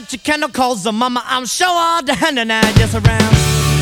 got your candle calls, so mama, I'm sure all the hand and I just around.